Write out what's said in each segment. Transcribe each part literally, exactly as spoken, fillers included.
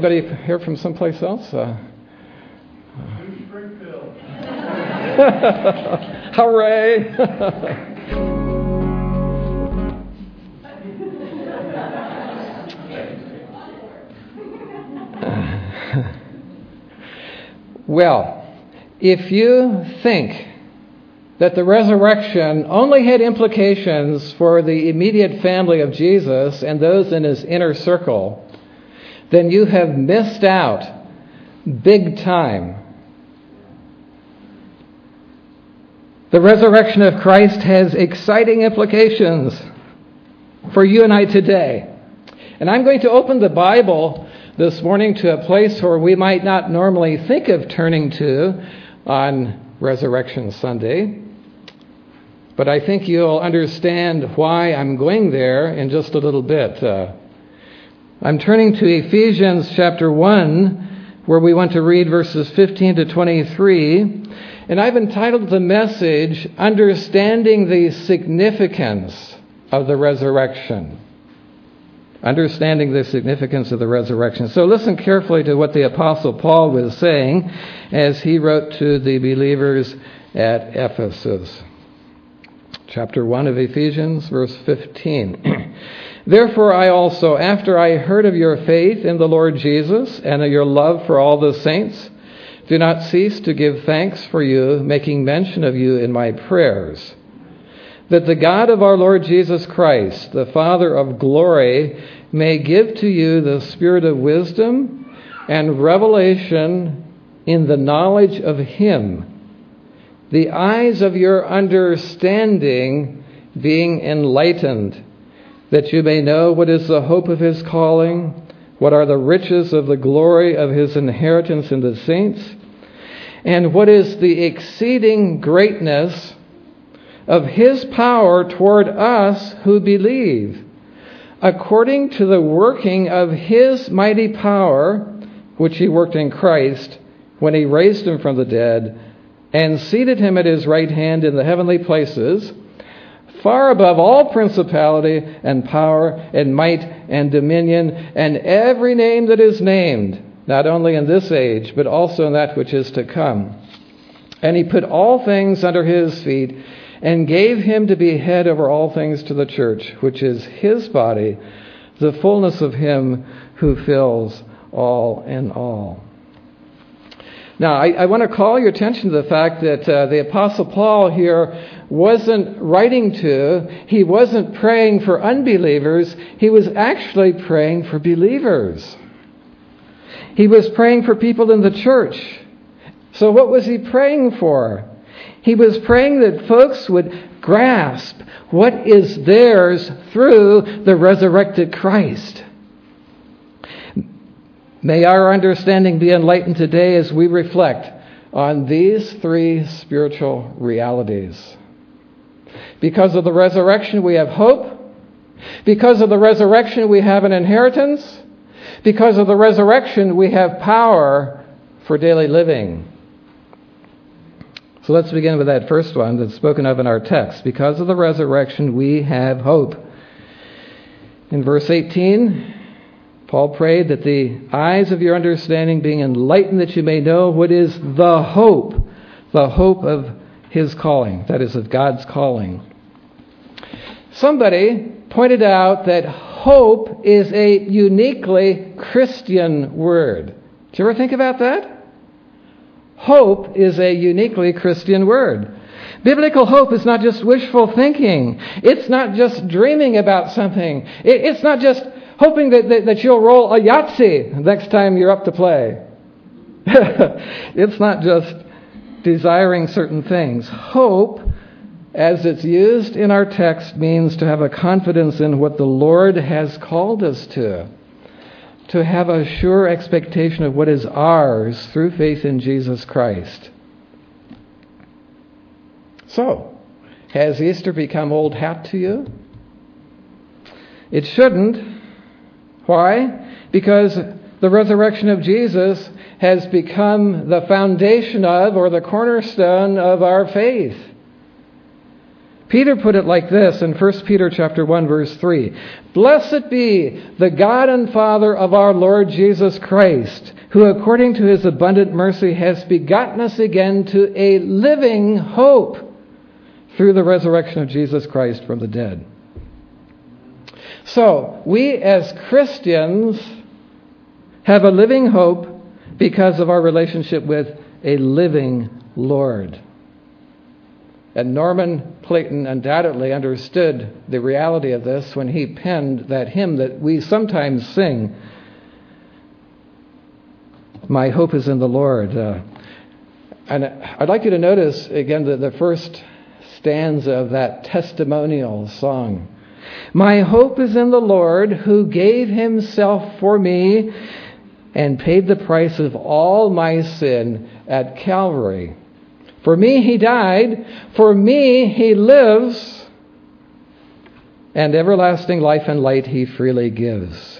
Anybody here from someplace else? Uh, New Springfield. Hooray! Well, if you think that the resurrection only had implications for the immediate family of Jesus and those in his inner circle, then you have missed out big time. The resurrection of Christ has exciting implications for you and I today. And I'm going to open the Bible this morning to a place where we might not normally think of turning to on Resurrection Sunday. But I think you'll understand why I'm going there in just a little bit. Uh, I'm turning to Ephesians chapter one, where we want to read verses fifteen to twenty-three. And I've entitled the message, Understanding the Significance of the Resurrection. Understanding the significance of the resurrection. So listen carefully to what the Apostle Paul was saying as he wrote to the believers at Ephesus. Chapter one of Ephesians, verse fifteen. Therefore I also, after I heard of your faith in the Lord Jesus and of your love for all the saints, do not cease to give thanks for you, making mention of you in my prayers, that the God of our Lord Jesus Christ, the Father of glory, may give to you the spirit of wisdom and revelation in the knowledge of him, the eyes of your understanding being enlightened, that you may know what is the hope of his calling, what are the riches of the glory of his inheritance in the saints, and what is the exceeding greatness of his power toward us who believe, according to the working of his mighty power, which he worked in Christ when he raised him from the dead and seated him at his right hand in the heavenly places, far above all principality and power and might and dominion and every name that is named, not only in this age, but also in that which is to come. And he put all things under his feet and gave him to be head over all things to the church, which is his body, the fullness of him who fills all in all. Now, I, I want to call your attention to the fact that uh, the Apostle Paul here wasn't writing to, he wasn't praying for unbelievers, he was actually praying for believers. He was praying for people in the church. So what was he praying for? He was praying that folks would grasp what is theirs through the resurrected Christ. May our understanding be enlightened today as we reflect on these three spiritual realities. Because of the resurrection, we have hope. Because of the resurrection, we have an inheritance. Because of the resurrection, we have power for daily living. So let's begin with that first one that's spoken of in our text. Because of the resurrection, we have hope. In verse eighteen, Paul prayed that the eyes of your understanding being enlightened, that you may know what is the hope, the hope of his calling, that is, of God's calling. Somebody pointed out that hope is a uniquely Christian word. Did you ever think about that? Hope is a uniquely Christian word. Biblical hope is not just wishful thinking. It's not just dreaming about something. It's not just hoping that, that, that you'll roll a Yahtzee next time you're up to play. It's not just desiring certain things. Hope, as it's used in our text, means to have a confidence in what the Lord has called us to. To have a sure expectation of what is ours through faith in Jesus Christ. So, has Easter become old hat to you? It shouldn't. Why? Because the resurrection of Jesus has become the foundation of, or the cornerstone of our faith. Peter put it like this in First Peter chapter one, verse three. Blessed be the God and Father of our Lord Jesus Christ, who according to his abundant mercy has begotten us again to a living hope through the resurrection of Jesus Christ from the dead. So, we as Christians have a living hope because of our relationship with a living Lord. And Norman Clayton undoubtedly understood the reality of this when he penned that hymn that we sometimes sing, My Hope is in the Lord. Uh, and I'd like you to notice, again, the, the first stanza of that testimonial song. My hope is in the Lord, who gave himself for me and paid the price of all my sin at Calvary. For me he died, for me he lives, and everlasting life and light he freely gives.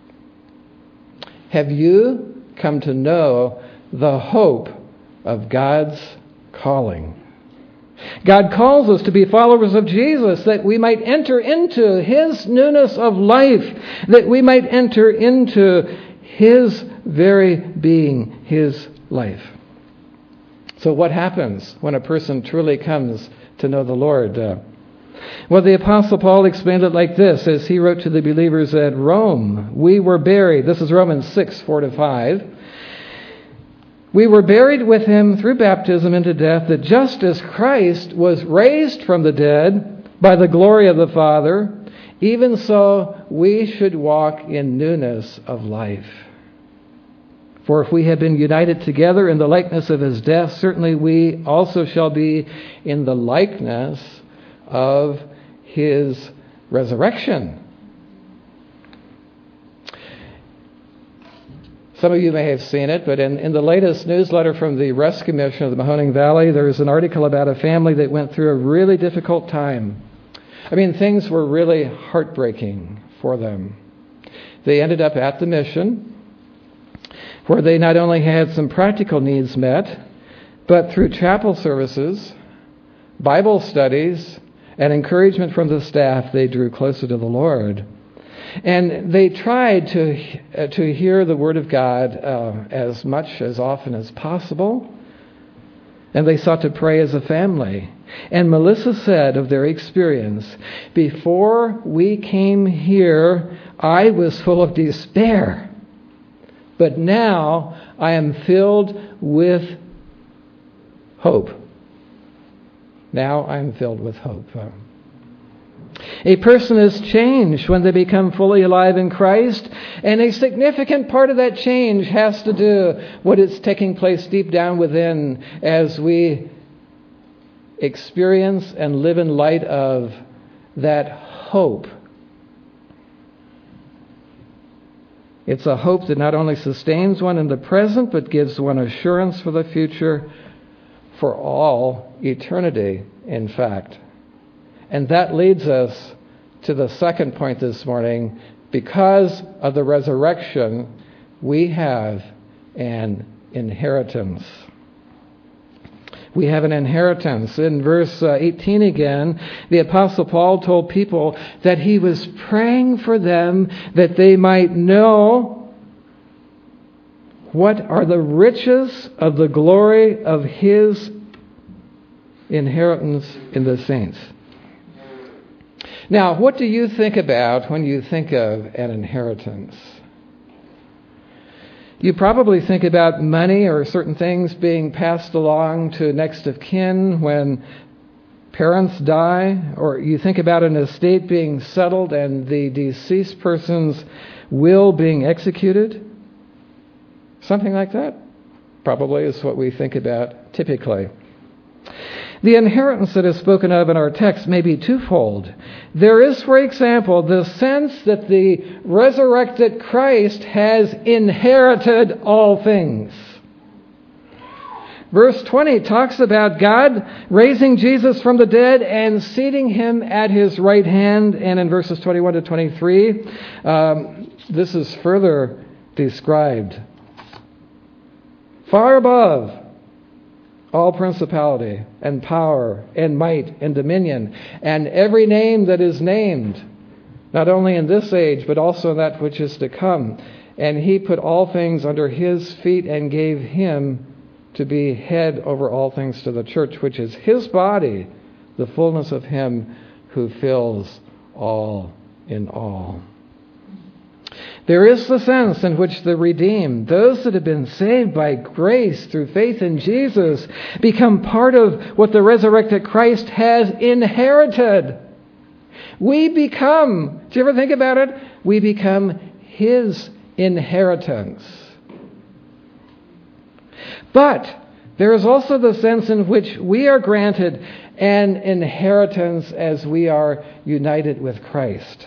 Have you come to know the hope of God's calling? God calls us to be followers of Jesus, that we might enter into his newness of life, that we might enter into his very being, his life. So what happens when a person truly comes to know the Lord? Uh, well, the Apostle Paul explained it like this as he wrote to the believers at Rome. We were buried. This is Romans six, four to five. We were buried with him through baptism into death, that just as Christ was raised from the dead by the glory of the Father, even so we should walk in newness of life. For if we have been united together in the likeness of his death, certainly we also shall be in the likeness of his resurrection. Some of you may have seen it, but in, in the latest newsletter from the Rescue Mission of the Mahoning Valley, there's an article about a family that went through a really difficult time. I mean, things were really heartbreaking for them. They ended up at the mission, where they not only had some practical needs met, but through chapel services, Bible studies, and encouragement from the staff, they drew closer to the Lord. And they tried to uh, to hear the Word of God uh, as much, as often as possible. And they sought to pray as a family. And Melissa said of their experience, before we came here, I was full of despair. But now I am filled with hope. Now I am filled with hope. A person is changed when they become fully alive in Christ, and a significant part of that change has to do with what is taking place deep down within as we experience and live in light of that hope. It's a hope that not only sustains one in the present, but gives one assurance for the future, for all eternity, in fact. And that leads us to the second point this morning. Because of the resurrection, we have an inheritance. We have an inheritance. In verse eighteen again, the Apostle Paul told people that he was praying for them that they might know what are the riches of the glory of his inheritance in the saints. Now, what do you think about when you think of an inheritance? You probably think about money or certain things being passed along to next of kin when parents die, or you think about an estate being settled and the deceased person's will being executed. Something like that probably is what we think about typically. The inheritance that is spoken of in our text may be twofold. There is, for example, the sense that the resurrected Christ has inherited all things. Verse twenty talks about God raising Jesus from the dead and seating him at his right hand. And in verses twenty-one to twenty-three, um, this is further described. Far above all principality and power and might and dominion, and every name that is named, not only in this age, but also in that which is to come. And he put all things under his feet and gave him to be head over all things to the church, which is his body, the fullness of him who fills all in all. There is the sense in which the redeemed, those that have been saved by grace through faith in Jesus, become part of what the resurrected Christ has inherited. We become, do you ever think about it? We become his inheritance. But there is also the sense in which we are granted an inheritance as we are united with Christ.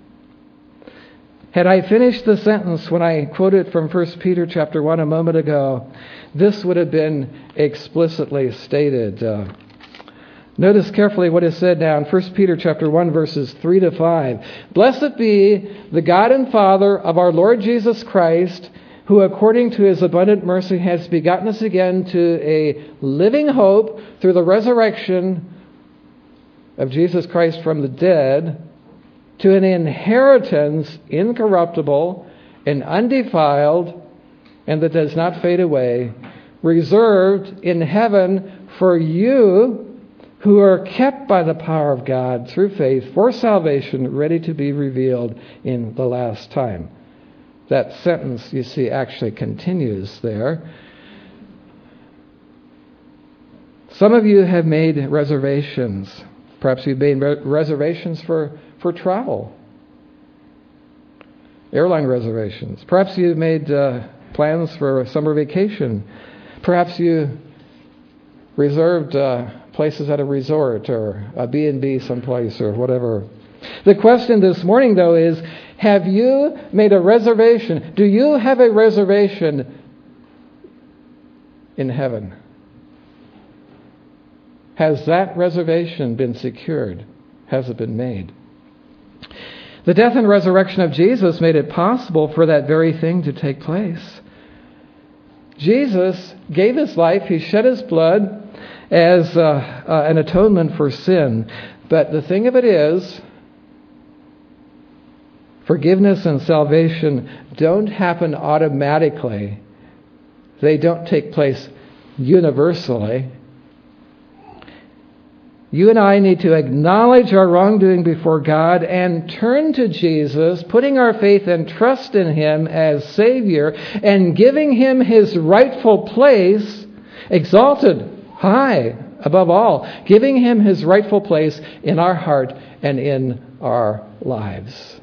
Had I finished the sentence when I quoted from First Peter chapter one a moment ago, this would have been explicitly stated. Uh, notice carefully what is said now in First Peter chapter one, verses three to five. Blessed be the God and Father of our Lord Jesus Christ, who according to his abundant mercy has begotten us again to a living hope through the resurrection of Jesus Christ from the dead, to an inheritance incorruptible and undefiled and that does not fade away, reserved in heaven for you who are kept by the power of God through faith for salvation, ready to be revealed in the last time. That sentence, you see, actually continues there. Some of you have made reservations. Perhaps you've made re- reservations for for travel, airline reservations. Perhaps you've made uh, plans for a summer vacation. Perhaps you reserved uh, places at a resort or a B and B someplace or whatever. The question this morning, though, is, have you made a reservation? Do you have a reservation in heaven? Has that reservation been secured? Has it been made? The death and resurrection of Jesus made it possible for that very thing to take place. Jesus gave his life. He shed his blood as uh, uh, an atonement for sin. But the thing of it is, forgiveness and salvation don't happen automatically. They don't take place universally. You and I need to acknowledge our wrongdoing before God and turn to Jesus, putting our faith and trust in him as Savior and giving him his rightful place, exalted high above all, giving him his rightful place in our heart and in our lives.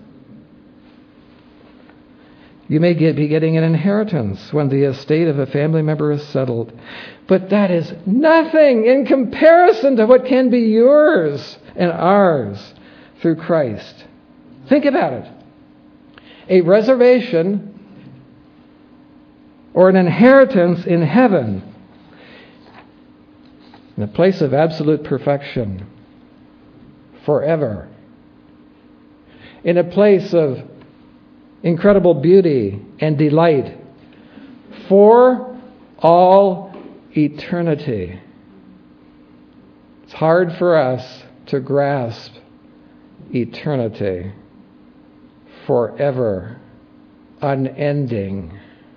You may get, be getting an inheritance when the estate of a family member is settled. But that is nothing in comparison to what can be yours and ours through Christ. Think about it. A reservation or an inheritance in heaven, in a place of absolute perfection, forever. In a place of incredible beauty and delight for all eternity. It's hard for us to grasp eternity, forever, unending.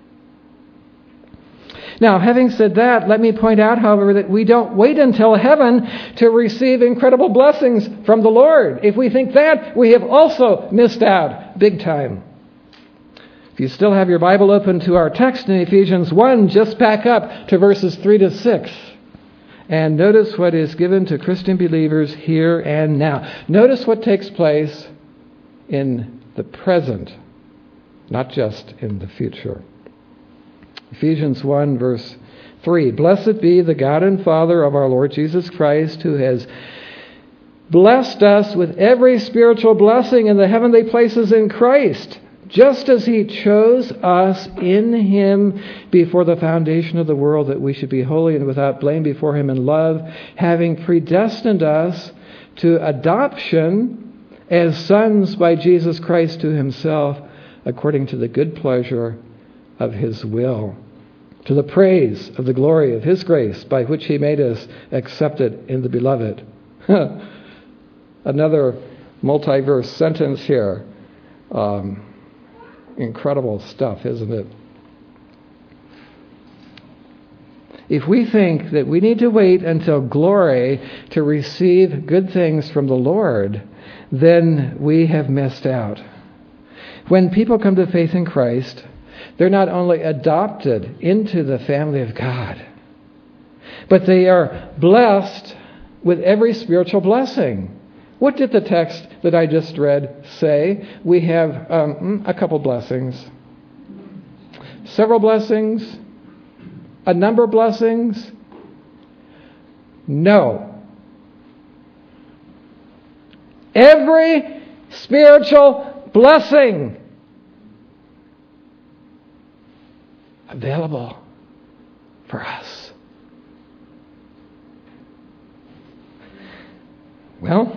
Now, having said that, let me point out, however, that we don't wait until heaven to receive incredible blessings from the Lord. If we think that, we have also missed out big time. If you still have your Bible open to our text in Ephesians one, just back up to verses three to six. And notice what is given to Christian believers here and now. Notice what takes place in the present, not just in the future. Ephesians one, verse three. Blessed be the God and Father of our Lord Jesus Christ, who has blessed us with every spiritual blessing in the heavenly places in Christ, just as he chose us in him before the foundation of the world, that we should be holy and without blame before him in love, having predestined us to adoption as sons by Jesus Christ to himself, according to the good pleasure of his will. to the praise of the glory of His grace, by which He made us accepted in the Beloved. Another multi-verse sentence here. Um, incredible stuff, isn't it? If we think that we need to wait until glory to receive good things from the Lord, then we have missed out. When people come to faith in Christ, they're not only adopted into the family of God, but they are blessed with every spiritual blessing. What did the text that I just read say? We have um, a couple blessings. Several blessings? A number of blessings? No. Every spiritual blessing available for us. Well,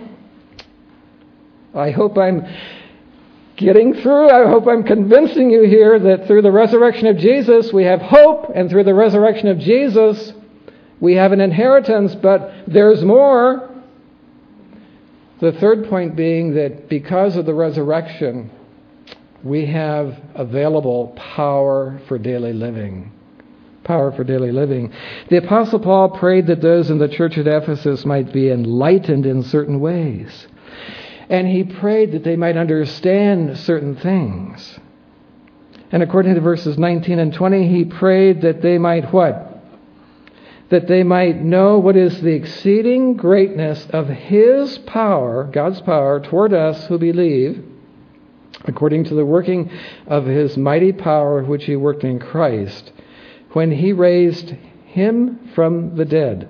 I hope I'm getting through. I hope I'm convincing you here that through the resurrection of Jesus we have hope, and through the resurrection of Jesus we have an inheritance, but there's more. The third point being that because of the resurrection, we have available power for daily living. Power for daily living. The Apostle Paul prayed that those in the church at Ephesus might be enlightened in certain ways. And he prayed that they might understand certain things. And according to verses nineteen and twenty, he prayed that they might what? That they might know what is the exceeding greatness of His power, God's power, toward us who believe, according to the working of His mighty power which He worked in Christ, when He raised Him from the dead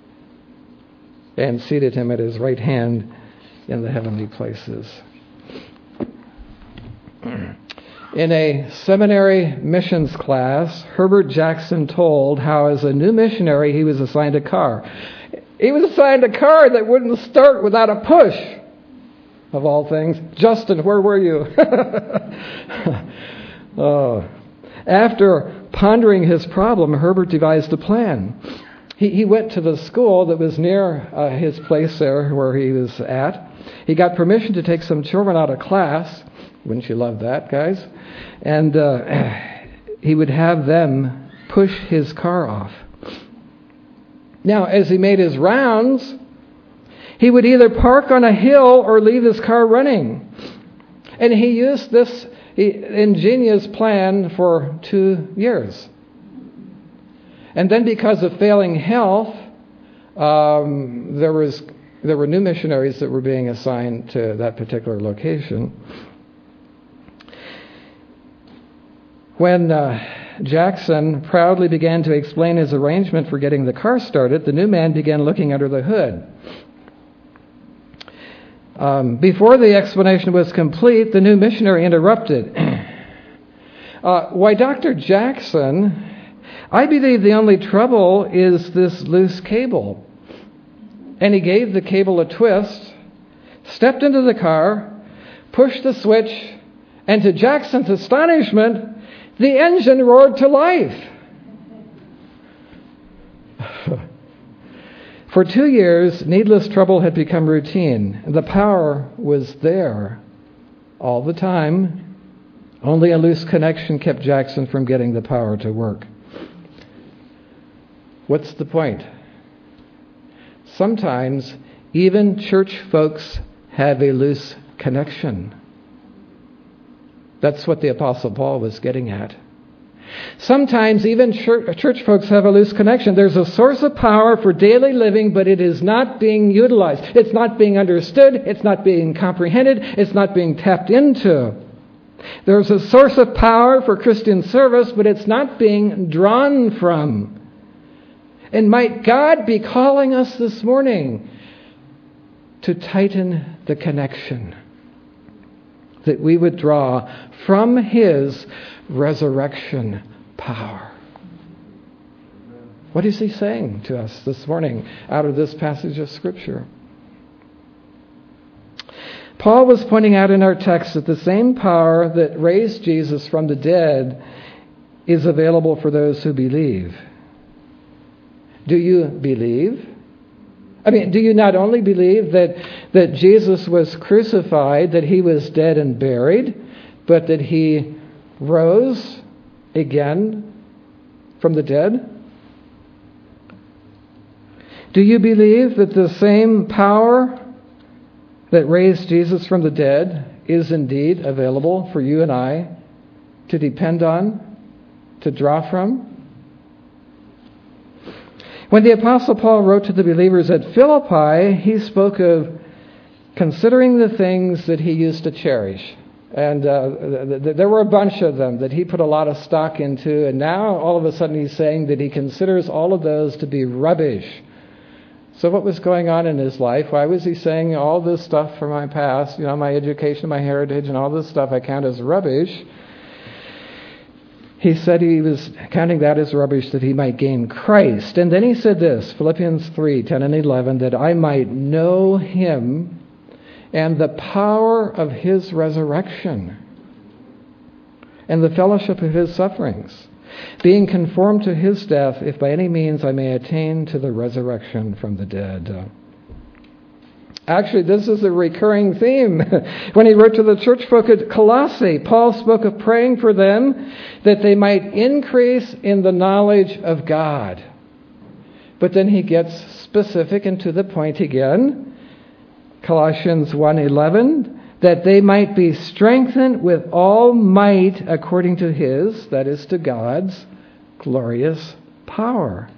and seated Him at His right hand in the heavenly places. In a seminary missions class, Herbert Jackson told how as a new missionary he was assigned a car. He was assigned a car that wouldn't start without a push. Of all things. Justin, where were you? oh. After pondering his problem, Herbert devised a plan. He, he went to the school that was near uh, his place there where he was at. He got permission to take some children out of class. Wouldn't you love that, guys? And uh, he would have them push his car off. Now, as he made his rounds, he would either park on a hill or leave his car running. And he used this ingenious plan for two years. And then because of failing health, um, there was there were new missionaries that were being assigned to that particular location. When uh, Jackson proudly began to explain his arrangement for getting the car started, the new man began looking under the hood. Um, before the explanation was complete, the new missionary interrupted. uh, why, Doctor Jackson, I believe the only trouble is this loose cable. And he gave the cable a twist, stepped into the car, pushed the switch, and to Jackson's astonishment, the engine roared to life. For two years, needless trouble had become routine. The power was there all the time. Only a loose connection kept Jackson from getting the power to work. What's the point? Sometimes even church folks have a loose connection. That's what the Apostle Paul was getting at. Sometimes even church, church folks have a loose connection. There's a source of power for daily living, but it is not being utilized. It's not being understood. It's not being comprehended. It's not being tapped into. There's a source of power for Christian service, but it's not being drawn from. And might God be calling us this morning to tighten the connection, that we would draw from His resurrection power. What is He saying to us this morning out of this passage of Scripture? Paul was pointing out in our text that the same power that raised Jesus from the dead is available for those who believe. Do you believe? I mean, do you not only believe that, that Jesus was crucified, that he was dead and buried, but that he rose again from the dead? Do you believe that the same power that raised Jesus from the dead is indeed available for you and I to depend on, to draw from? When the Apostle Paul wrote to the believers at Philippi, he spoke of considering the things that he used to cherish. And uh, th- th- there were a bunch of them that he put a lot of stock into, and now all of a sudden he's saying that he considers all of those to be rubbish. So what was going on in his life? Why was he saying all this stuff from my past, you know, my education, my heritage, and all this stuff I count as rubbish? He said he was counting that as rubbish that he might gain Christ. And then he said this, Philippians three, ten and eleven, that I might know him and the power of his resurrection and the fellowship of his sufferings, being conformed to his death, if by any means I may attain to the resurrection from the dead. Actually, this is a recurring theme. When he wrote to the church folk at Colossae, Paul spoke of praying for them that they might increase in the knowledge of God. But then he gets specific and to the point again. Colossians one eleven, that they might be strengthened with all might according to his, that is to God's, glorious power.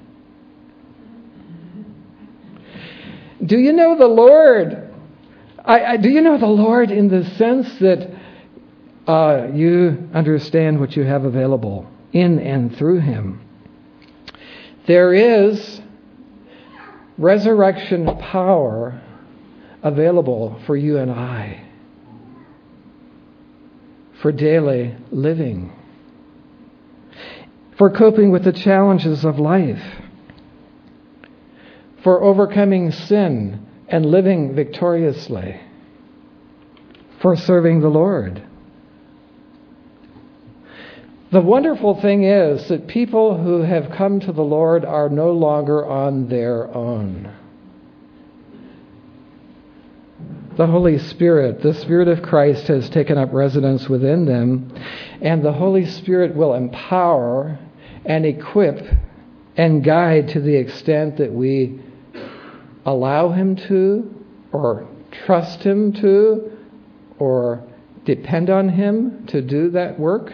Do you know the Lord? I, I, do you know the Lord in the sense that uh, you understand what you have available in and through him? There is resurrection power available for you and I, for daily living, for coping with the challenges of life, for overcoming sin and living victoriously, for serving the Lord. The wonderful thing is that people who have come to the Lord are no longer on their own. The Holy Spirit, the Spirit of Christ, has taken up residence within them, and the Holy Spirit will empower and equip and guide to the extent that we allow him to, or trust him to, or depend on him to do that work.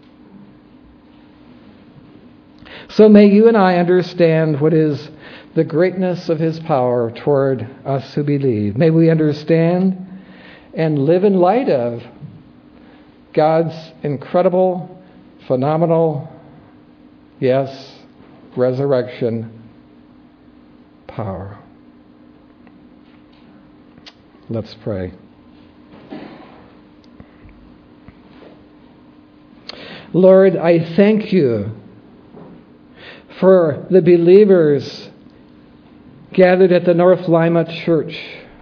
So may you and I understand what is the greatness of his power toward us who believe. May we understand and live in light of God's incredible, phenomenal, yes, resurrection power. Let's pray. Lord, I thank you for the believers gathered at the North Lima Church.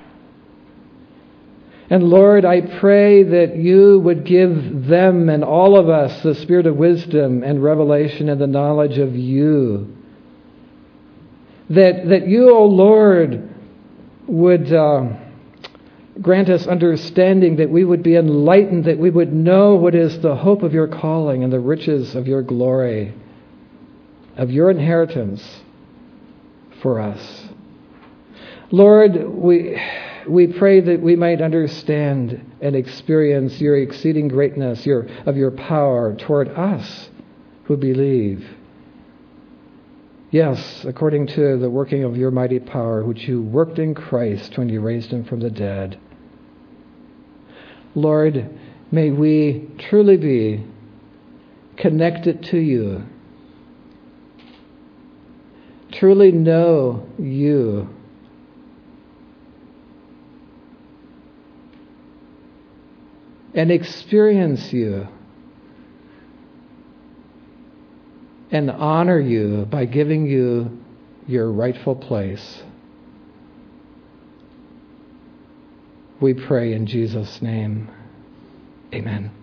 And Lord, I pray that you would give them and all of us the spirit of wisdom and revelation and the knowledge of you. That, that you, O Lord, would uh, grant us understanding, that we would be enlightened, that we would know what is the hope of your calling and the riches of your glory, of your inheritance for us. Lord, we we pray that we might understand and experience your exceeding greatness, your of your power toward us who believe. Yes, according to the working of your mighty power, which you worked in Christ when you raised him from the dead. Lord, may we truly be connected to you, truly know you, and experience you, and honor you by giving you your rightful place. We pray in Jesus' name. Amen.